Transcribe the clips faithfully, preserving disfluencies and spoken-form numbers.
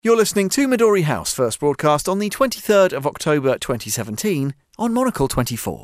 You're listening to Midori House, first broadcast on the twenty-third of October twenty seventeen on Monocle twenty-four.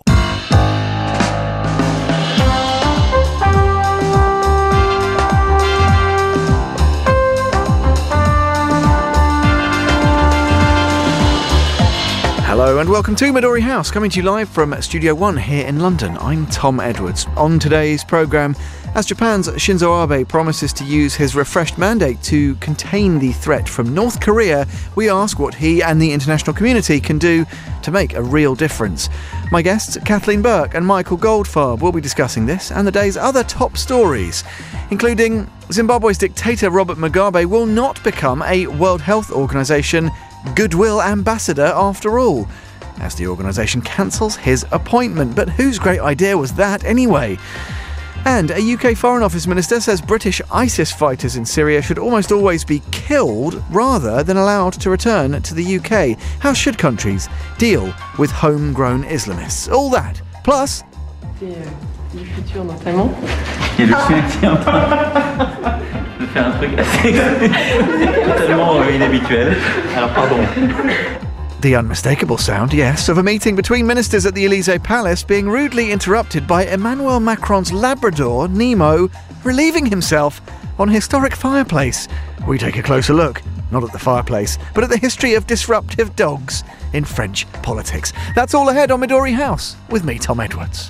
Hello and welcome to Midori House, coming to you live from Studio One here in London. I'm Tom Edwards. On today's programme, as Japan's Shinzo Abe promises to use his refreshed mandate to contain the threat from North Korea, we ask what he and the international community can do to make a real difference. My guests, Kathleen Burke and Michael Goldfarb, will be discussing this and the day's other top stories, including Zimbabwe's dictator Robert Mugabe will not become a World Health Organization goodwill ambassador after all, as the organisation cancels his appointment. But whose great idea was that anyway? And a U K Foreign Office minister says British ISIS fighters in Syria should almost always be killed rather than allowed to return to the U K. How should countries deal with homegrown Islamists? All that, plus... Du futur notamment. Et le futur. Je vais faire un truc assez totalement inhabituel. Alors pardon. The unmistakable sound, yes, of a meeting between ministers at the Elysee Palace being rudely interrupted by Emmanuel Macron's Labrador, Nemo, relieving himself on a historic fireplace. We take a closer look, not at the fireplace, but at the history of disruptive dogs in French politics. That's all ahead on Midori House, with me, Tom Edwards.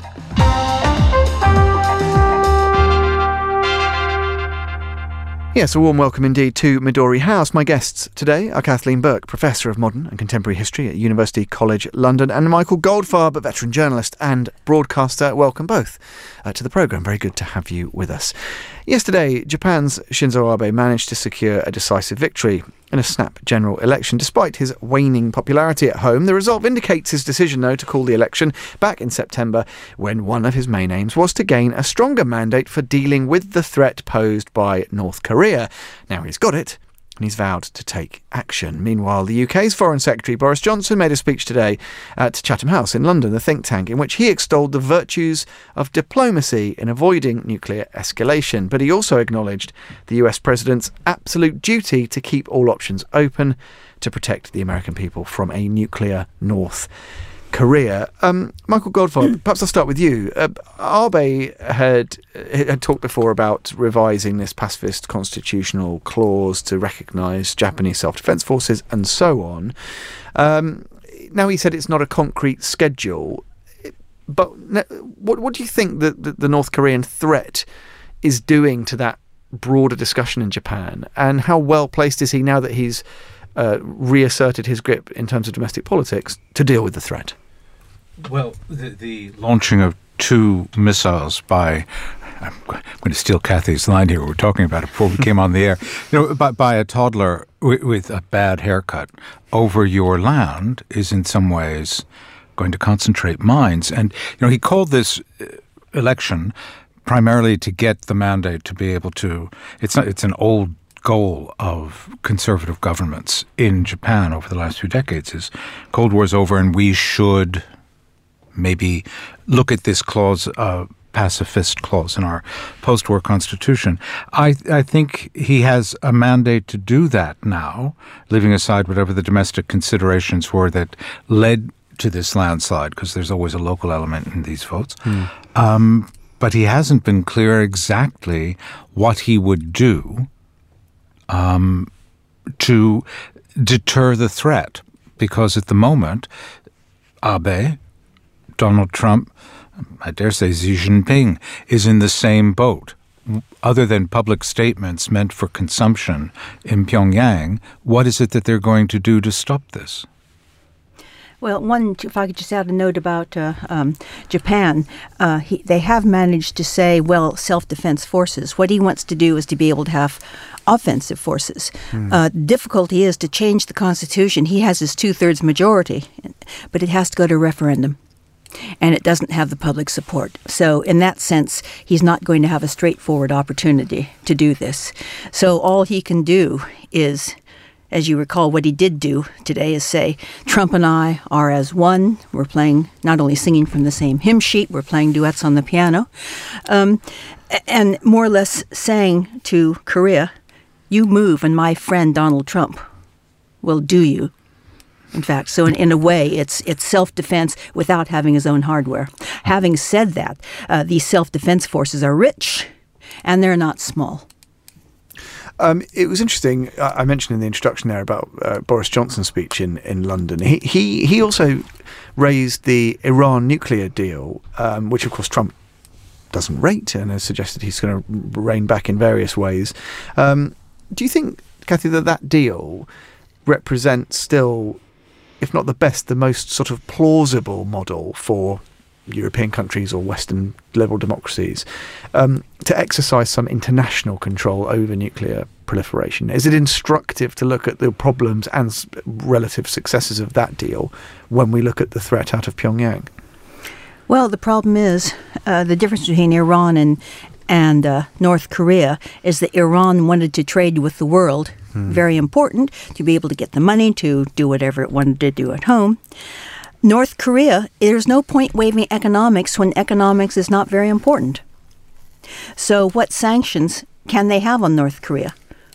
Yes, a warm welcome indeed to Midori House. My guests today are Kathleen Burke, Professor of Modern and Contemporary History at University College London, and Michael Goldfarb, a veteran journalist and broadcaster. Welcome both uh, to the programme. Very good to have you with us. Yesterday, Japan's Shinzo Abe managed to secure a decisive victory in a snap general election. Despite his waning popularity at home, the result vindicates his decision, though, to call the election back in September, when one of his main aims was to gain a stronger mandate for dealing with the threat posed by North Korea. Now he's got it, and he's vowed to take action. Meanwhile, the U K's Foreign Secretary Boris Johnson made a speech today at Chatham House in London, the think tank, in which he extolled the virtues of diplomacy in avoiding nuclear escalation. But he also acknowledged the U S president's absolute duty to keep all options open to protect the American people from a nuclear North Korea. Um, Michael Goldfarb, perhaps I'll start with you. Uh, Abe had had talked before about revising this pacifist constitutional clause to recognise Japanese self-defence forces and so on. Um, now he said it's not a concrete schedule, but what, what do you think that the, the North Korean threat is doing to that broader discussion in Japan, and how well placed is he now that he's Uh, reasserted his grip in terms of domestic politics to deal with the threat? Well, the, the launching of two missiles by, I'm going to steal Kathy's line here, we were talking about it before we came on the air, you know, by, by a toddler w- with a bad haircut over your land is in some ways going to concentrate minds. And, you know, he called this election primarily to get the mandate to be able to, it's not, it's an old goal of conservative governments in Japan over the last few decades is Cold War's over and we should maybe look at this clause, uh, pacifist clause in our post-war constitution. I, I think he has a mandate to do that now, leaving aside whatever the domestic considerations were that led to this landslide, because there's always a local element in these votes. Mm. Um, but he hasn't been clear exactly what he would do Um, to deter the threat, because at the moment, Abe, Donald Trump, I dare say Xi Jinping, is in the same boat. Other than public statements meant for consumption in Pyongyang, what is it that they're going to do to stop this? Well, one, if I could just add a note about uh, um, Japan, uh, he, they have managed to say, well, self-defense forces. What he wants to do is to be able to have offensive forces. Mm. Uh, difficulty is to change the Constitution. He has his two-thirds majority, but it has to go to referendum. And it doesn't have the public support. So in that sense, he's not going to have a straightforward opportunity to do this. So all he can do is, as you recall, what he did do today is say, Trump and I are as one. We're playing, not only singing from the same hymn sheet, we're playing duets on the piano. Um, and more or less saying to Korea, you move and my friend Donald Trump will do you. In fact, so in, in a way, it's it's self-defense without having his own hardware. Having said that, uh, these self-defense forces are rich, and they're not small. Um, it was interesting. I mentioned in the introduction there about uh, Boris Johnson's speech in, in London. He, he he also raised the Iran nuclear deal, um, which of course Trump doesn't rate and has suggested he's going to rein back in various ways. Um, do you think, Cathy, that that deal represents still, if not the best, the most sort of plausible model for European countries or Western liberal democracies um, to exercise some international control over nuclear proliferation? Is it instructive to look at the problems and s- relative successes of that deal when we look at the threat out of Pyongyang? Well, the problem is uh, the difference between Iran and and uh, North Korea is that Iran wanted to trade with the world, hmm. very important, to be able to get the money to do whatever it wanted to do at home. North Korea, there's no point waiving economics when economics is not very important. So what sanctions can they have on North Korea?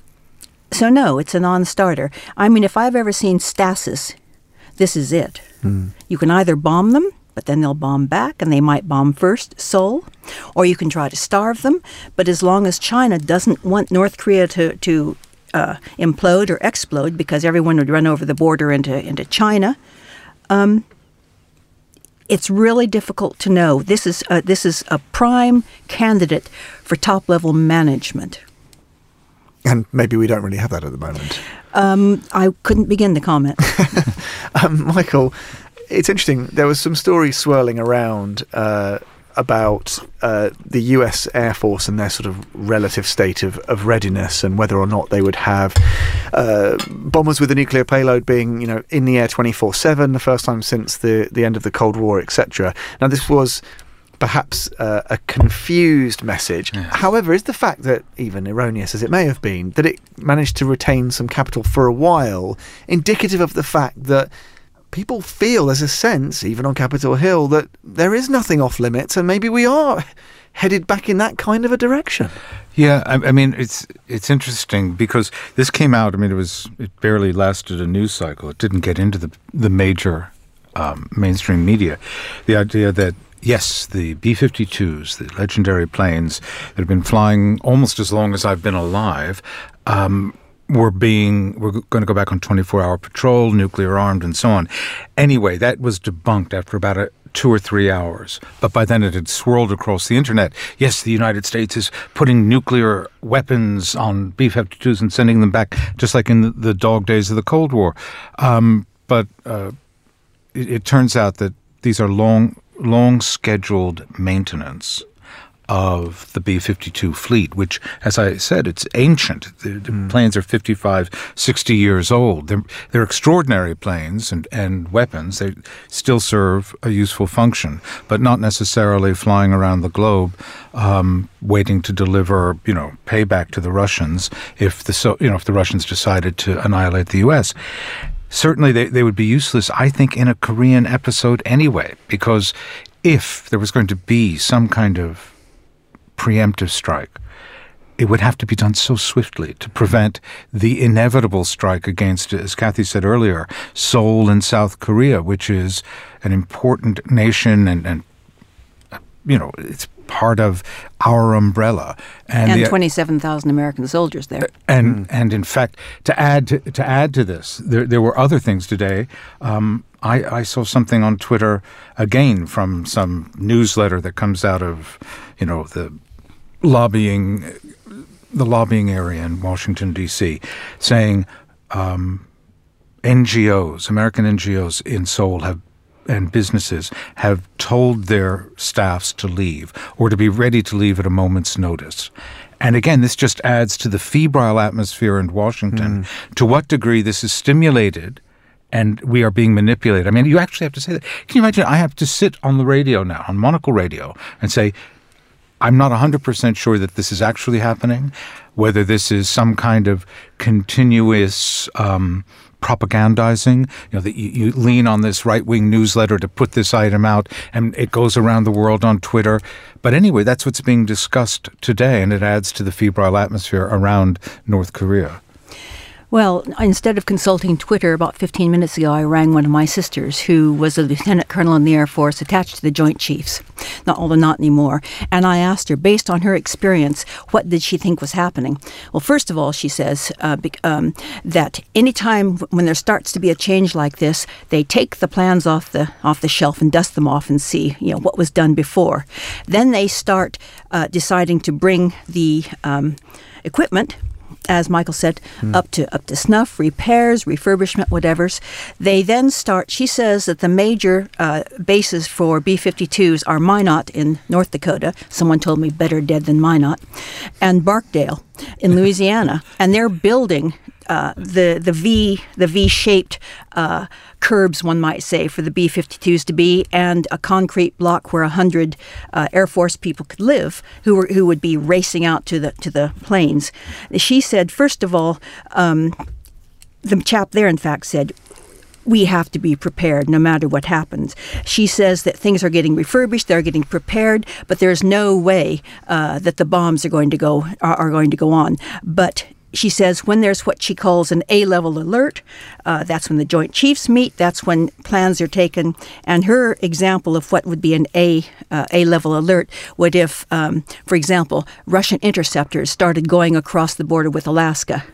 So no, it's a non-starter. I mean, if I've ever seen stasis, this is it. Mm. You can either bomb them, but then they'll bomb back, and they might bomb first Seoul, or you can try to starve them. But as long as China doesn't want North Korea to, to uh, implode or explode, because everyone would run over the border into, into China, um, it's really difficult to know. This is a, this is a prime candidate for top-level management. And maybe we don't really have that at the moment. Um, I couldn't begin to comment. um, Michael, it's interesting. There was some stories swirling around uh, about uh, the U S Air Force and their sort of relative state of, of readiness, and whether or not they would have uh, bombers with a nuclear payload being, you know, in the air twenty-four seven, the first time since the, the end of the Cold War, et cetera. Now, this was perhaps uh, a confused message. Yeah. However, is the fact that, even erroneous as it may have been, that it managed to retain some capital for a while indicative of the fact that people feel there's a sense, even on Capitol Hill, that there is nothing off limits, and maybe we are headed back in that kind of a direction? Yeah, I, I mean, it's it's interesting because this came out. I mean, it was it barely lasted a news cycle. It didn't get into the the major um, mainstream media. The idea that, yes, the B fifty-twos, the legendary planes that have been flying almost as long as I've been alive, um, were being, we're going to go back on twenty-four hour patrol, nuclear armed, and so on. Anyway, that was debunked after about a, two or three hours. But by then it had swirled across the internet. Yes, the United States is putting nuclear weapons on B fifty-twos and sending them back, just like in the, the dog days of the Cold War. Um, but uh, it, it turns out that these are long, long scheduled maintenance of the B fifty-two fleet, which, as I said, it's ancient. The, the mm. planes are fifty-five, sixty years old. They're, they're extraordinary planes and, and weapons. They still serve a useful function, but not necessarily flying around the globe, um, waiting to deliver, you know, payback to the Russians if the so you know if the Russians decided to annihilate the U S. Certainly, they, they would be useless, I think, in a Korean episode anyway, because if there was going to be some kind of preemptive strike, it would have to be done so swiftly to prevent the inevitable strike against, as Cathy said earlier, Seoul in South Korea, which is an important nation and, and you know, it's part of our umbrella. And, and twenty-seven thousand American soldiers there. And, mm. and in fact, to add to, to add to this, there, there were other things today. Um, I, I saw something on Twitter, again, from some newsletter that comes out of, you know, the lobbying, the lobbying area in Washington, D C, saying um, N G Os, American N G Os in Seoul have and businesses have told their staffs to leave or to be ready to leave at a moment's notice. And again, this just adds to the febrile atmosphere in Washington. Mm. To what degree this is stimulated and we are being manipulated. I mean, you actually have to say that. Can you imagine? I have to sit on the radio now, on Monocle Radio, and say, I'm not one hundred percent sure that this is actually happening, whether this is some kind of continuous um, propagandizing, you know, that you, you lean on this right-wing newsletter to put this item out, and it goes around the world on Twitter. But anyway, that's what's being discussed today, and it adds to the febrile atmosphere around North Korea. Well, instead of consulting Twitter about fifteen minutes ago, I rang one of my sisters who was a lieutenant colonel in the Air Force attached to the Joint Chiefs, not, although not anymore. And I asked her, based on her experience, what did she think was happening? Well, first of all, she says uh, um, that anytime when there starts to be a change like this, they take the plans off the off the shelf and dust them off and see, you know, what was done before. Then they start uh, deciding to bring the um, equipment, as Michael said, mm. up to up to snuff, repairs, refurbishment, whatevers. They then start, she says that the major uh, bases for B fifty-twos are Minot in North Dakota. Someone told me better dead than Minot. And Barkdale in Louisiana. And they're building uh, the the V the V-shaped uh, curbs, one might say, for the B fifty-twos to be, and a concrete block where a hundred uh, Air Force people could live, who were who would be racing out to the to the planes. She said, first of all, um, the chap there, in fact, said, we have to be prepared no matter what happens. She says that things are getting refurbished, they're getting prepared, but there's no way uh, that the bombs are going to go are, are going to go on. But she says when there's what she calls an A-level alert, uh, that's when the Joint Chiefs meet, that's when plans are taken. And her example of what would be an A, uh, A-level alert would if, um, for example, Russian interceptors started going across the border with Alaska.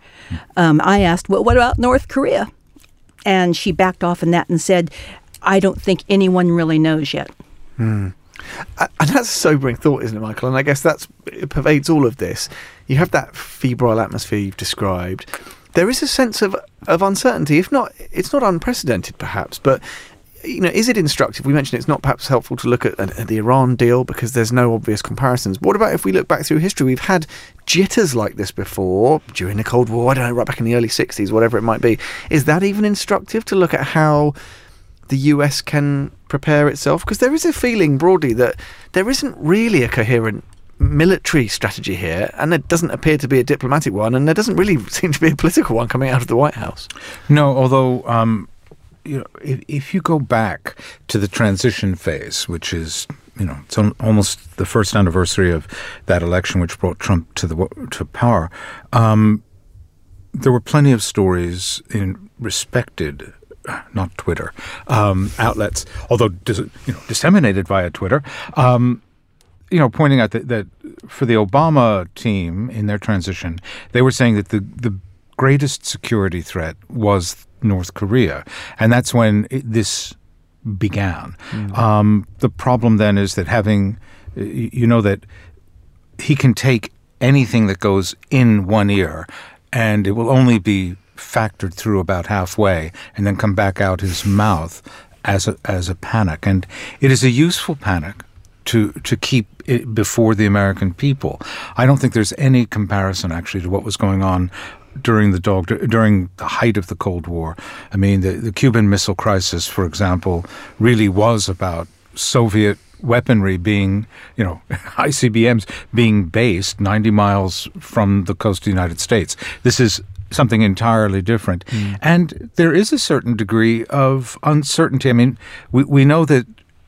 Um, I asked, well, what about North Korea? And she backed off on that and said, I don't think anyone really knows yet. Hmm. And that's a sobering thought, isn't it, Michael? And I guess that's it pervades all of this. You have that febrile atmosphere you've described. There is a sense of, of uncertainty, if not, it's not unprecedented perhaps, but you know, is it instructive? We mentioned it's not perhaps helpful to look at, at the Iran deal because there's no obvious comparisons. What about if we look back through history? We've had jitters like this before during the Cold War, I don't know, right back in the early sixties, whatever it might be. Is that even instructive to look at how the U S can prepare itself? Because there is a feeling broadly that there isn't really a coherent military strategy here, and there doesn't appear to be a diplomatic one, and there doesn't really seem to be a political one coming out of the White House. No, although um, you know, if, if you go back to the transition phase, which is, you know, it's almost the first anniversary of that election which brought Trump to the to power, um, there were plenty of stories in respected, not Twitter, um, outlets, although dis- you know, disseminated via Twitter, um, you know, pointing out that, that for the Obama team in their transition, they were saying that the, the greatest security threat was North Korea. And that's when it, this began. Mm. Um, the problem then is that having, you know, that he can take anything that goes in one ear and it will only be factored through about halfway and then come back out his mouth as a, as a panic. And it is a useful panic to to keep it before the American people. I don't think there's any comparison actually to what was going on during the dog during the height of the Cold War. I mean, the, the Cuban Missile Crisis, for example, really was about Soviet weaponry being, you know, I C B Ms being based ninety miles from the coast of the United States. This is something entirely different. Mm. And there is a certain degree of uncertainty. I mean, we, we know that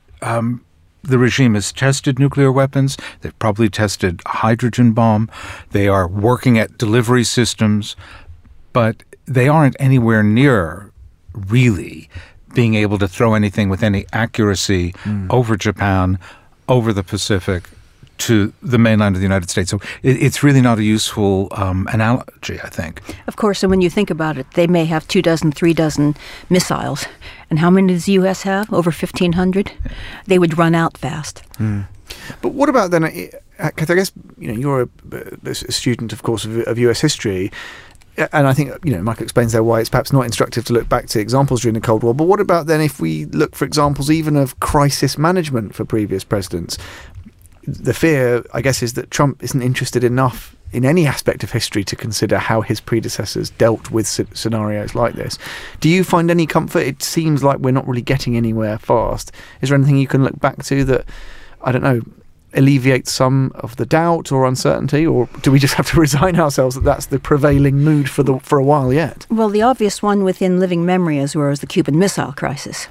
um, the regime has tested nuclear weapons. They've probably tested a hydrogen bomb. They are working at delivery systems, but they aren't anywhere near really being able to throw anything with any accuracy mm. over Japan, over the Pacific, to the mainland of the United States. So it, it's really not a useful um, analogy, I think. Of course, and when you think about it, they may have two dozen, three dozen missiles. And how many does the U S have? Over fifteen hundred? They would run out fast. Mm. But what about then, because I guess, you know, you're a, a student, of course, of, of U S history, and I think, you know, Michael explains there why it's perhaps not instructive to look back to examples during the Cold War. But what about then if we look for examples even of crisis management for previous presidents? The fear, I guess, is that Trump isn't interested enough in any aspect of history to consider how his predecessors dealt with c- scenarios like this. Do you find any comfort? It seems like we're not really getting anywhere fast. Is there anything you can look back to that, I don't know, alleviates some of the doubt or uncertainty, or do we just have to resign ourselves that that's the prevailing mood for the for a while yet? Well, the obvious one within living memory is where was the Cuban Missile Crisis.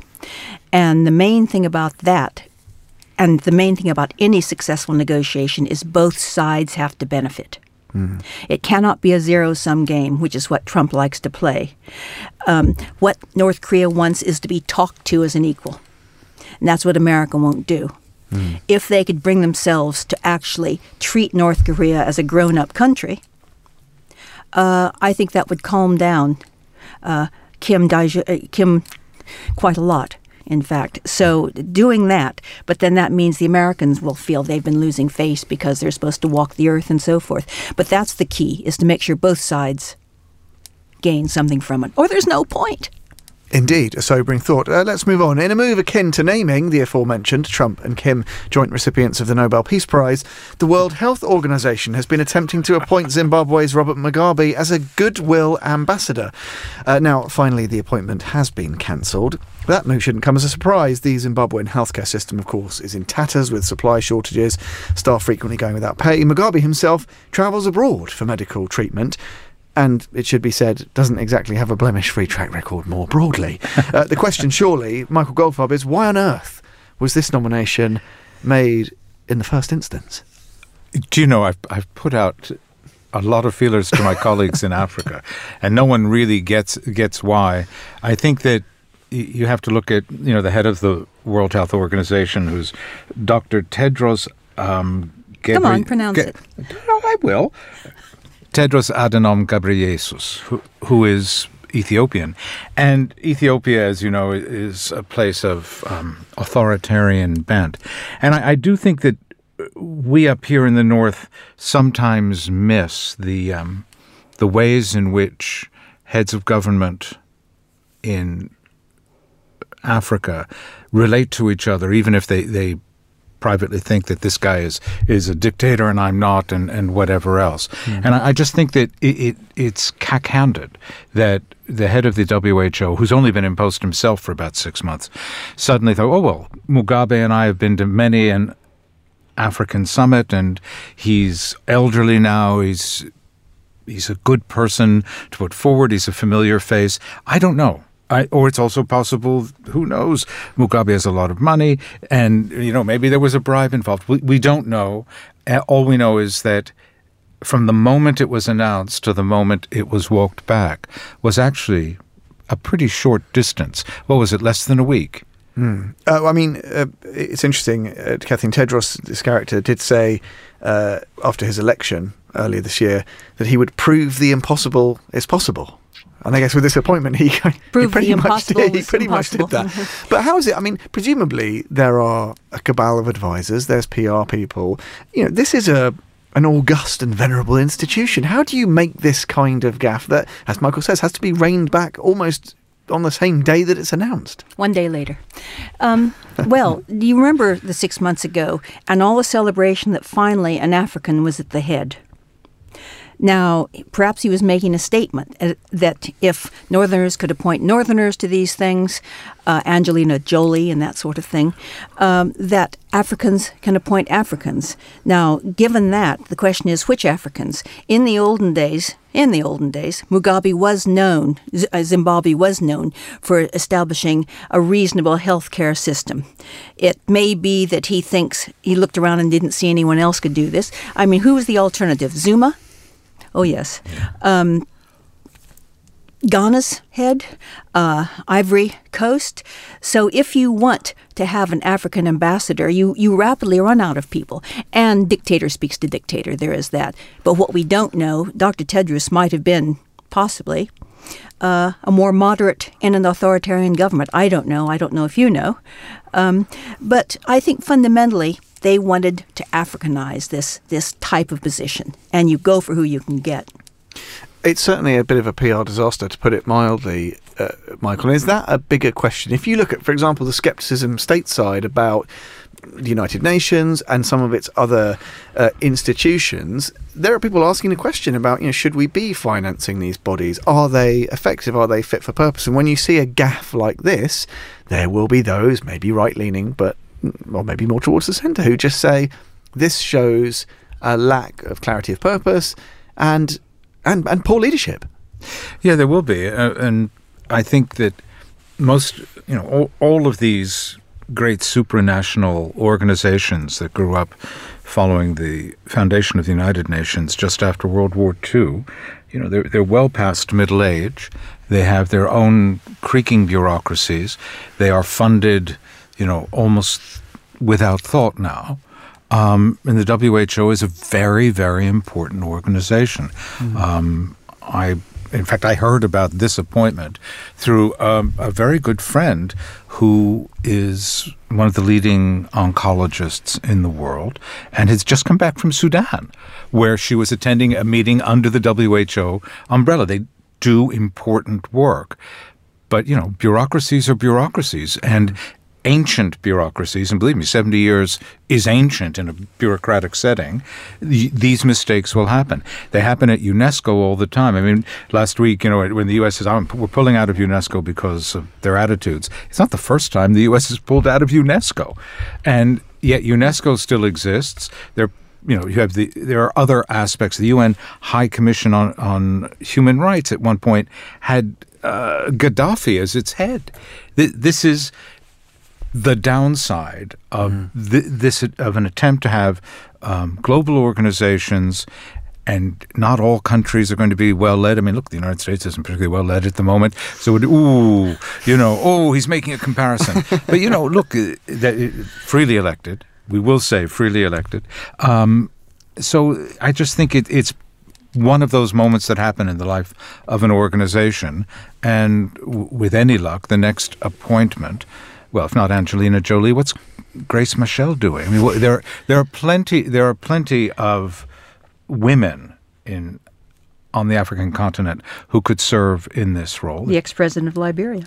And the main thing about that, and the main thing about any successful negotiation, is both sides have to benefit. Mm. It cannot be a zero-sum game, which is what Trump likes to play. Um, what North Korea wants is to be talked to as an equal. And that's what America won't do. Mm. If they could bring themselves to actually treat North Korea as a grown-up country, uh, I think that would calm down uh, Kim, Dae- uh, Kim quite a lot, in fact. So doing that, but then that means the Americans will feel they've been losing face because they're supposed to walk the earth and so forth. But that's the key, is to make sure both sides gain something from it, or there's no point. Indeed, a sobering thought. Uh, let's move on. In a move akin to naming the aforementioned Trump and Kim joint recipients of the Nobel Peace Prize, the World Health Organization has been attempting to appoint Zimbabwe's Robert Mugabe as a goodwill ambassador. Uh, now, finally, the appointment has been cancelled. That move shouldn't come as a surprise. The Zimbabwean healthcare system, of course, is in tatters with supply shortages, staff frequently going without pay. Mugabe himself travels abroad for medical treatment. And it should be said, doesn't exactly have a blemish-free track record more broadly. Uh, the question, surely, Michael Goldfarb, is why on earth was this nomination made in the first instance? Do you know, I've, I've put out a lot of feelers to my colleagues in Africa, and no one really gets gets why. I think that you have to look at, you know, the head of the World Health Organization, who's Doctor Tedros um, Gebri- Come on, pronounce Ge- it. No, I will. Tedros Adhanom Ghebreyesus, who, who is Ethiopian. And Ethiopia, as you know, is a place of um, authoritarian bent. And I, I do think that we up here in the North sometimes miss the um, the ways in which heads of government in Africa relate to each other, even if they, they privately think that this guy is is a dictator and I'm not, and, and whatever else. Mm. And I, I just think that it, it it's cack-handed that the head of the W H O, who's only been in post himself for about six months, suddenly thought, oh, well, Mugabe and I have been to many an African summit, and he's elderly now, he's he's a good person to put forward, he's a familiar face. I don't know. I, or it's also possible, who knows, Mugabe has a lot of money and, you know, maybe there was a bribe involved. We, we don't know. All we know is that from the moment it was announced to the moment it was walked back was actually a pretty short distance. What was it, less than a week? Mm. Uh, I mean, uh, it's interesting. Uh, Kathleen Tedros, this character, did say uh, after his election earlier this year that he would prove the impossible is possible. And I guess with this appointment, he, he pretty much did. He pretty much did that. But how is it? I mean, presumably there are a cabal of advisors. There's P R people. You know, this is a an august and venerable institution. How do you make this kind of gaffe that, as Michael says, has to be reined back almost on the same day that it's announced? One day later. Um, well, do you remember the six months ago and all the celebration that finally an African was at the head? Now, perhaps he was making a statement uh, that if Northerners could appoint Northerners to these things, uh, Angelina Jolie and that sort of thing, um, that Africans can appoint Africans. Now, given that, the question is which Africans? In the olden days, in the olden days, Mugabe was known, Z- Zimbabwe was known for establishing a reasonable health care system. It may be that he thinks he looked around and didn't see anyone else could do this. I mean, who was the alternative? Zuma? Oh, yes. Um, Ghana's head, uh, Ivory Coast. So if you want to have an African ambassador, you, you rapidly run out of people. And dictator speaks to dictator. There is that. But what we don't know, Doctor Tedros might have been, possibly, uh, a more moderate in an authoritarian government. I don't know. I don't know if you know. Um, but I think fundamentally, they wanted to Africanize this this type of position, and you go for who you can get. It's certainly a bit of a P R disaster, to put it mildly, uh, Michael. Is that a bigger question? If you look at, for example, the scepticism stateside about the United Nations and some of its other uh, institutions, there are people asking the question about, you know, should we be financing these bodies? Are they effective? Are they fit for purpose? And when you see a gaffe like this, there will be those, maybe right-leaning, but or maybe more towards the centre, who just say this shows a lack of clarity of purpose and and, and poor leadership. Yeah, there will be. Uh, and I think that most, you know, all, all of these great supranational organizations that grew up following the foundation of the United Nations just after World War Two, you know, they're, they're well past middle age. They have their own creaking bureaucracies. They are funded, you know, almost without thought now. Um, and the W H O is a very, very important organization. Mm-hmm. Um, I, in fact, I heard about this appointment through um, a very good friend who is one of the leading oncologists in the world and has just come back from Sudan, where she was attending a meeting under the W H O umbrella. They do important work. But, you know, bureaucracies are bureaucracies, and ancient bureaucracies, and believe me, seventy years is ancient in a bureaucratic setting, these mistakes will happen. They happen at UNESCO all the time. I mean, last week, you know, when the U S says, oh, we're pulling out of UNESCO because of their attitudes, it's not the first time the U S has pulled out of UNESCO. And yet UNESCO still exists. There, you know, you have the, there are other aspects. The U N High Commission on, on Human Rights at one point had uh, Gaddafi as its head. This is the downside of mm. th- this of an attempt to have um, global organizations, and not all countries are going to be well led. I mean, look, the United States isn't particularly well led at the moment. So, it, ooh, you know, oh, he's making a comparison. But you know, look, uh, that, uh, freely elected. We will say freely elected. Um, so, I just think it, it's one of those moments that happen in the life of an organization, and w- with any luck, the next appointment. Well, if not Angelina Jolie, what's Grace Michel doing? I mean, there there are plenty there are plenty of women in on the African continent who could serve in this role. The ex-president of Liberia.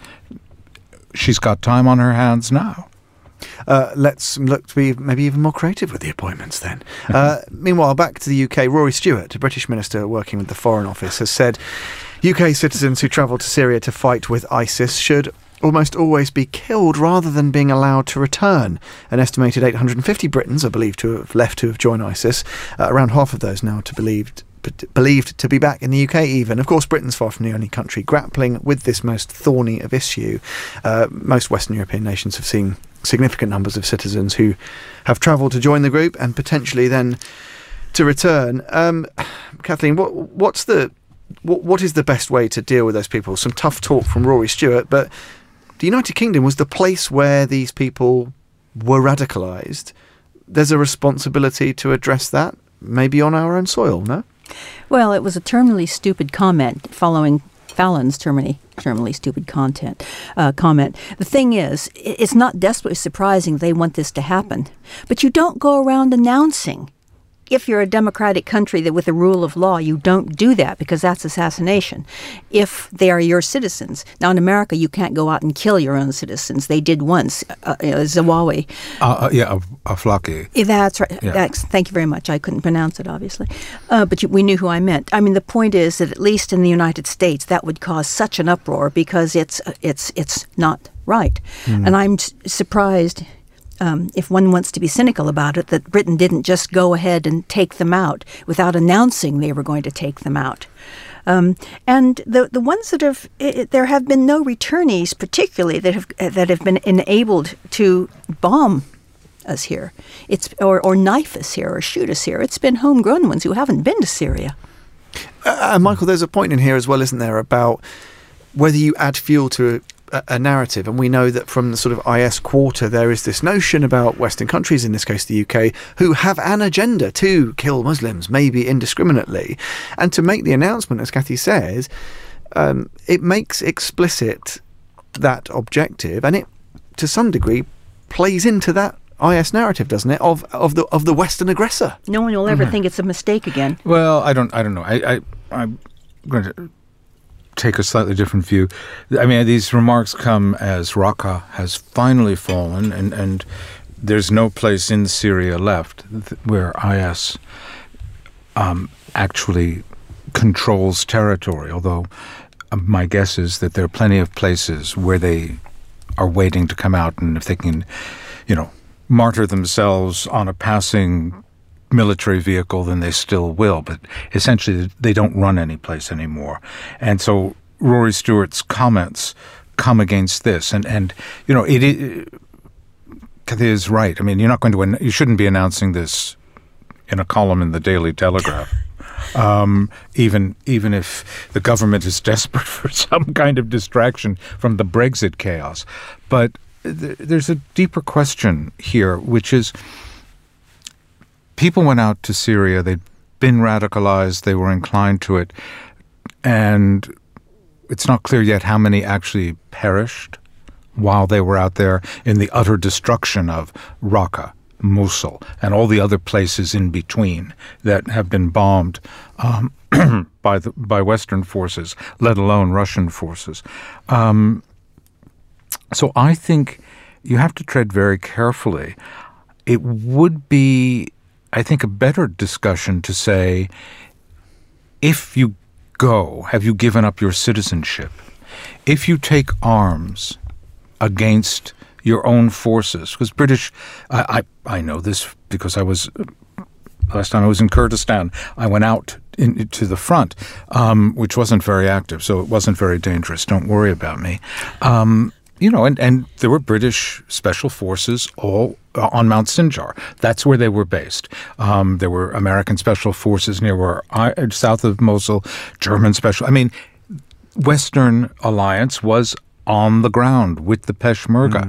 She's got time on her hands now. Uh, let's look to be maybe even more creative with the appointments then. Uh, meanwhile, back to the U K, Rory Stewart, a British minister working with the Foreign Office, has said U K citizens who travel to Syria to fight with ISIS should almost always be killed rather than being allowed to return. An estimated eight hundred fifty Britons are believed to have left to have joined ISIS. Uh, around half of those now to believed believed to be back in the U K even. Of course, Britain's far from the only country grappling with this most thorny of issue. Uh, most Western European nations have seen significant numbers of citizens who have travelled to join the group and potentially then to return. Um, Kathleen, what what's the what, what is the best way to deal with those people? Some tough talk from Rory Stewart, but the United Kingdom was the place where these people were radicalised. There's a responsibility to address that, maybe on our own soil, no? Well, it was a terminally stupid comment following Fallon's terminally, terminally stupid content uh, comment. The thing is, it's not desperately surprising they want this to happen, but you don't go around announcing. If you're a democratic country that with the rule of law, you don't do that because that's assassination. If they are your citizens. Now, in America, you can't go out and kill your own citizens. They did once, uh, uh, Zawawi. Uh, uh, yeah, Aflaki. That's right. Yeah. That's, thank you very much. I couldn't pronounce it, obviously. Uh, but you, we knew who I meant. I mean, the point is that at least in the United States, that would cause such an uproar because it's, it's, it's not right. Mm. And I'm surprised... Um, if one wants to be cynical about it, that Britain didn't just go ahead and take them out without announcing they were going to take them out. Um, and the the ones that have, it, there have been no returnees particularly that have that have been enabled to bomb us here, it's or, or knife us here or shoot us here. It's been homegrown ones who haven't been to Syria. Uh, uh, Michael, there's a point in here as well, isn't there, about whether you add fuel to a, a narrative. And we know that from the sort of I S quarter, there is this notion about Western countries, in this case the U K, who have an agenda to kill Muslims, maybe indiscriminately. And to make the announcement, as Kathy says, um, it makes explicit that objective, and it, to some degree, plays into that I S narrative, doesn't it, of of the of the Western aggressor? No one will ever mm-hmm. think it's a mistake again. Well, I don't. I don't know. I, I I'm going to take a slightly different view. I mean, these remarks come as Raqqa has finally fallen, and and there's no place in Syria left th- where I S um, actually controls territory. Although uh, my guess is that there are plenty of places where they are waiting to come out, and if they can, you know, martyr themselves on a passing military vehicle, then they still will. But essentially, they don't run any place anymore. And so Rory Stewart's comments come against this. And, and you know, it, it Kathy is right. I mean, you're not going to. You shouldn't be announcing this in a column in the Daily Telegraph. Um, even even if the government is desperate for some kind of distraction from the Brexit chaos. But th- there's a deeper question here, which is people went out to Syria, they'd been radicalized, they were inclined to it, and it's not clear yet how many actually perished while they were out there in the utter destruction of Raqqa, Mosul, and all the other places in between that have been bombed um, by the by Western forces, let alone Russian forces. Um, so I think you have to tread very carefully. It would be, I think, a better discussion to say, if you go, have you given up your citizenship? If you take arms against your own forces, because British, I, I I know this because I was, last time I was in Kurdistan, I went out in, to the front, um, which wasn't very active, so it wasn't very dangerous. Don't worry about me. Um, you know, and, and there were British special forces all uh, on Mount Sinjar. That's where they were based. Um, there were American special forces near where I, south of Mosul, German special. I mean, Western alliance was on the ground with the Peshmerga. Mm.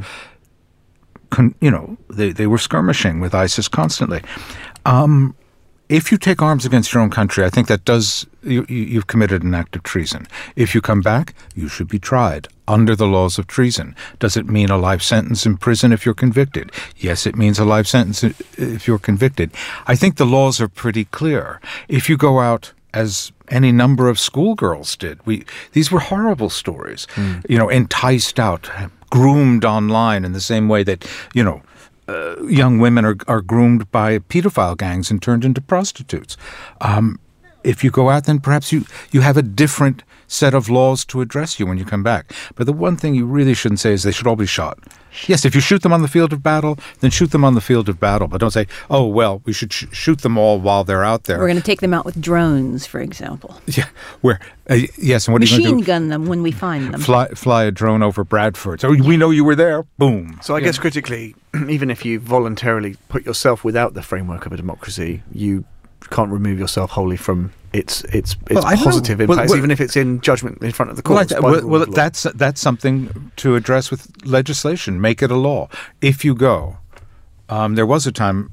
Con, you know, they, they were skirmishing with ISIS constantly. Um, if you take arms against your own country, I think that does, you, you've committed an act of treason. If you come back, you should be tried under the laws of treason. Does it mean a life sentence in prison if you're convicted? Yes, it means a life sentence if you're convicted. I think the laws are pretty clear. If you go out, as any number of schoolgirls did, we these were horrible stories, mm. you know, enticed out, groomed online in the same way that, you know, uh, young women are, are groomed by pedophile gangs and turned into prostitutes. Um, if you go out, then perhaps you, you have a different set of laws to address you when you come back. But the one thing you really shouldn't say is they should all be shot. Yes, if you shoot them on the field of battle, then shoot them on the field of battle. But don't say, oh, well, we should sh- shoot them all while they're out there. We're going to take them out with drones, for example. Yeah, where, uh, yes, and what Machine are you going to do? gun them when we find them. Fly, fly a drone over Bradford. So we know you were there. Boom. So I yeah. guess critically, even if you voluntarily put yourself without the framework of a democracy, you can't remove yourself wholly from its its its well, positive impacts, well, well, even if it's in judgment in front of the courts. Well, well, well that's that's something to address with legislation. Make it a law. If you go, um, there was a time.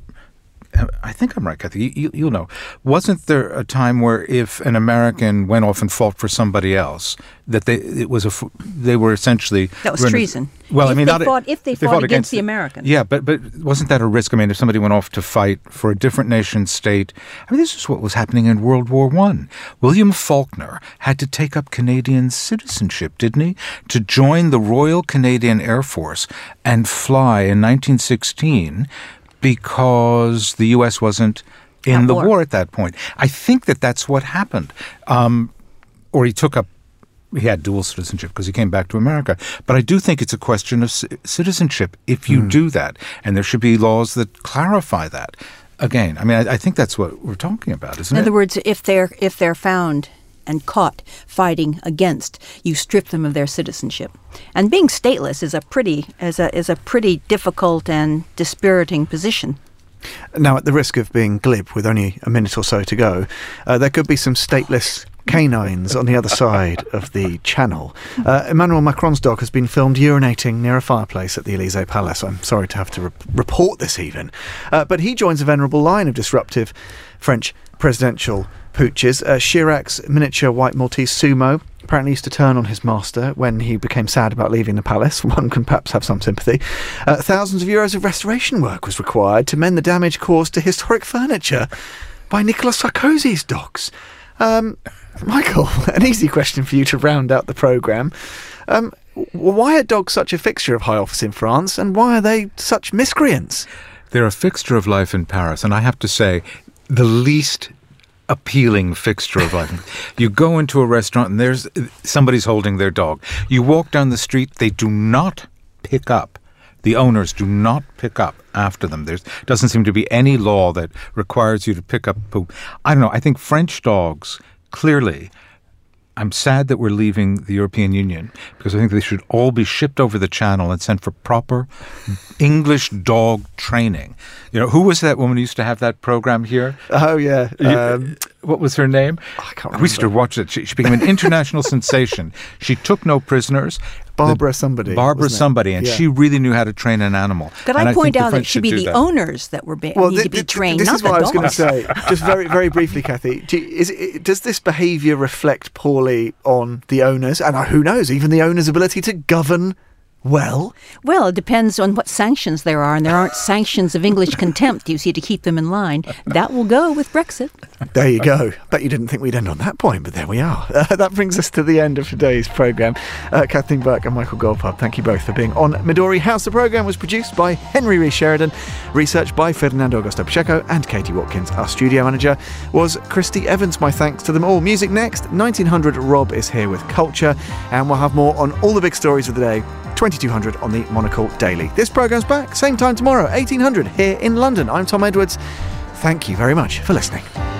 I think I'm right, Kathy. You, you'll know. Wasn't there a time where if an American went off and fought for somebody else, that they it was a they were essentially that was treason. Well, if I mean, they not fought, if they, if fought, they fought against, against the Americans. Yeah, but but wasn't that a risk? I mean, if somebody went off to fight for a different nation state, I mean, this is what was happening in World War One. William Faulkner had to take up Canadian citizenship, didn't he, to join the Royal Canadian Air Force and fly in nineteen sixteen. Because the U S wasn't in the war. war at that point. I think that that's what happened. Um, or he took up, he had dual citizenship because he came back to America. But I do think it's a question of c- citizenship if you mm. do that. And there should be laws that clarify that. Again, I mean, I, I think that's what we're talking about, isn't it? In it? other words, if they're if they're found and caught fighting against, you strip them of their citizenship. And being stateless is a pretty is a is a pretty difficult and dispiriting position. Now, at the risk of being glib, with only a minute or so to go, uh, there could be some stateless canines on the other side of the channel. Uh, Emmanuel Macron's dog has been filmed urinating near a fireplace at the Élysée Palace. I'm sorry to have to re- report this even. Uh, but he joins a venerable line of disruptive French presidential pooches. Uh, Chirac's miniature white Maltese Sumo apparently used to turn on his master when he became sad about leaving the palace. One can perhaps have some sympathy. Uh, thousands of euros of restoration work was required to mend the damage caused to historic furniture by Nicolas Sarkozy's dogs. Um, Michael, an easy question for you to round out the programme. Um, why are dogs such a fixture of high office in France, and why are they such miscreants? They're a fixture of life in Paris, and I have to say, the least appealing fixture of life. You go into a restaurant and there's somebody's holding their dog. You walk down the street, they do not pick up. The owners do not pick up after them. There doesn't seem to be any law that requires you to pick up poop. I don't know. I think French dogs clearly I'm sad that we're leaving the European Union because I think they should all be shipped over the channel and sent for proper English dog training. You know, who was that woman who used to have that program here? Oh, yeah. Um, what was her name? I can't remember. We used to watch it. She, she became an international sensation. She took no prisoners. Barbara The, somebody. Barbara wasn't it? somebody, and Yeah. she really knew how to train an animal. Could And I point think the out that it French should be do the that. owners that were be- Well, need th- to be th- trained, this not is the what I was going to dogs. say. Just very, very briefly, Kathy. Do you, is it, does this behaviour reflect poorly on the owners, and uh, who knows, even the owners' ability to govern well? Well, it depends on what sanctions there are, and there aren't sanctions of English contempt, you see, to keep them in line. That will go with Brexit. There you go. Bet you didn't think we'd end on that point, but there we are. Uh, that brings us to the end of today's programme. Uh, Kathleen Burke and Michael Goldfarb, thank you both for being on Midori House. The programme was produced by Henry Rees Sheridan, research by Ferdinando Augusto Pacheco and Katie Watkins. Our studio manager was Christy Evans. My thanks to them all. Music next. nineteen hundred Rob is here with Culture, and we'll have more on all the big stories of the day. twenty-two hundred on the Monocle Daily. This programme's back, same time tomorrow, eighteen hundred, here in London. I'm Tom Edwards. Thank you very much for listening.